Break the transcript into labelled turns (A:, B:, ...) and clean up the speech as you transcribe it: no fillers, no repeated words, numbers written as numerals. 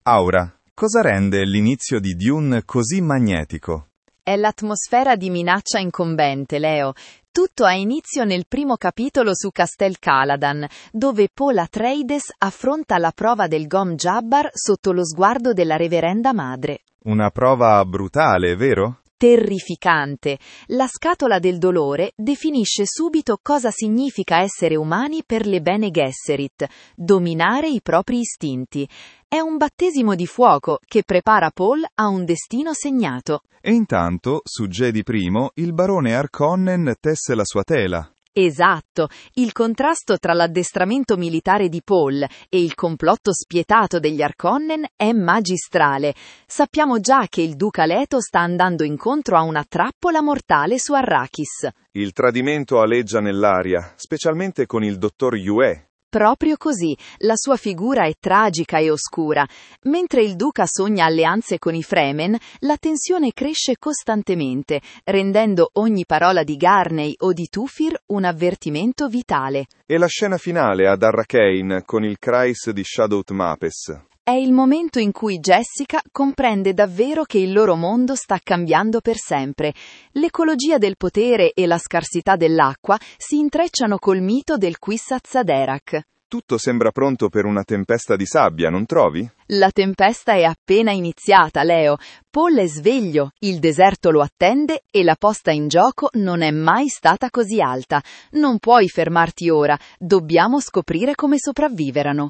A: Aura, cosa rende l'inizio di Dune così magnetico?
B: È l'atmosfera di minaccia incombente, Leo. Tutto ha inizio nel primo capitolo su Castel Caladan, dove Paul Atreides affronta la prova del Gom Jabbar sotto lo sguardo della reverenda madre.
A: Una prova brutale, vero?
B: Terrificante. La scatola del dolore definisce subito cosa significa essere umani per le Bene Gesserit, dominare i propri istinti. È un battesimo di fuoco che prepara Paul a un destino segnato.
A: E intanto, su Jedi I, il barone Harkonnen tesse la sua tela.
B: Esatto, il contrasto tra l'addestramento militare di Paul e il complotto spietato degli Harkonnen è magistrale. Sappiamo già che il duca Leto sta andando incontro a una trappola mortale su Arrakis.
A: Il tradimento aleggia nell'aria, specialmente con il dottor Yue.
B: Proprio così, la sua figura è tragica e oscura. Mentre il duca sogna alleanze con i Fremen, la tensione cresce costantemente, rendendo ogni parola di Garney o di Tufir un avvertimento vitale.
A: E la scena finale ad Arrakeen con il Khrais di Shadowt Mapes.
B: È il momento in cui Jessica comprende davvero che il loro mondo sta cambiando per sempre. L'ecologia del potere e la scarsità dell'acqua si intrecciano col mito del Kwisatz Haderach.
A: Tutto sembra pronto per una tempesta di sabbia, non trovi?
B: La tempesta è appena iniziata, Leo. Paul è sveglio, il deserto lo attende e la posta in gioco non è mai stata così alta. Non puoi fermarti ora, dobbiamo scoprire come sopravviveranno.